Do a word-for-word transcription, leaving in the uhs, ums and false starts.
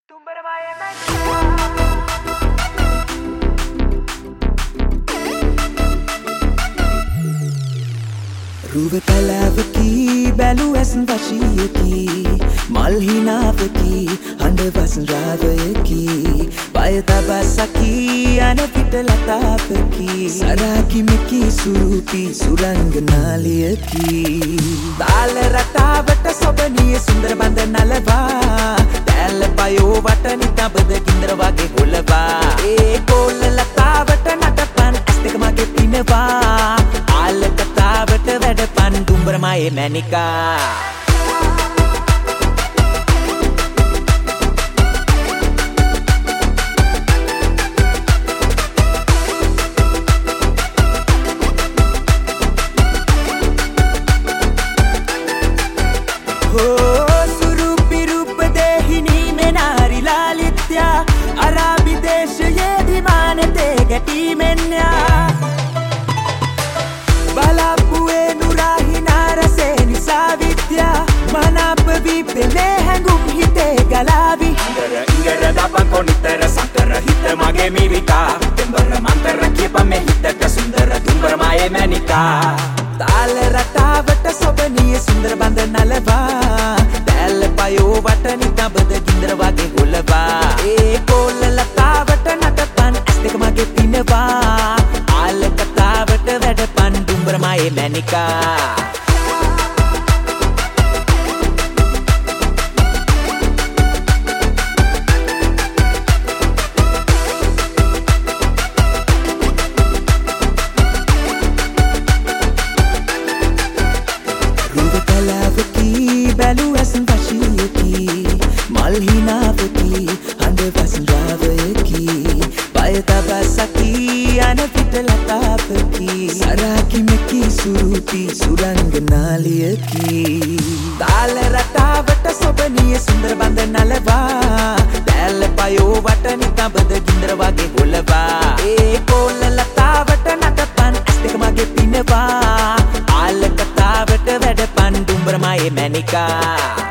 रूव පැලවකි බැලු ඇසන් වශීයකි මල් හිනාවකි හඬ වසන් රාවයකි බය තබසකි අන පිට ලතාවකි සරාකි මෙකි සුරුපි සුරංගනාලියකි තාල රටාවට සොබනිය සුන්දර බඳ නලවා තැල්ල පයෝ වට නිතබද ගින්දර වගේ හොලවා ඒ කොල්ල ලතාවට නටපන් ඇස් දෙක මගේ පිනවා ආල කතාවට වැඩපන් දුම්බරමයේ මැනිකා अराबी देश ये धीमान ते गटी मेन्या बालापुए नुराही नारसे निसाविद्या मनाप विपले हंगुम हिते गलावी इंगर इंगर दापन को नितर संकर हित मगे मिविका तेंबर मंतर किप में हित सुंदर तुम्बर माये मैनिका ताल रटावट सोबनिय सुंदर बंद नलवा तैल पयो वट नितबद गिंदर वागे होलवा ए कोल लतावट नटपन ඇස් දෙක මගේ පිනවා ආල කතාවට වැඩපන් දුම්බරමයේ මැනිකා බැලු ඇසන් වශීයකි මල් හිනාවකි හඬ වසන් රාවයකි බය තබසකි අන පිට ලතාවකි සරාකි මෙකි සුරුපි සුරංගනාලියකි තාල රටාවට සොබනිය සුන්දර බඳ නලවා තැල්ල පයෝ වට නිතබද ගින්දර වගේ හොලවා ඒ කොල්ල ලතාවට නටපන් ඇස් දෙක මගේ පිනවා ආල කතාවට වැඩපන් දුම්බරමයේ මැනිකා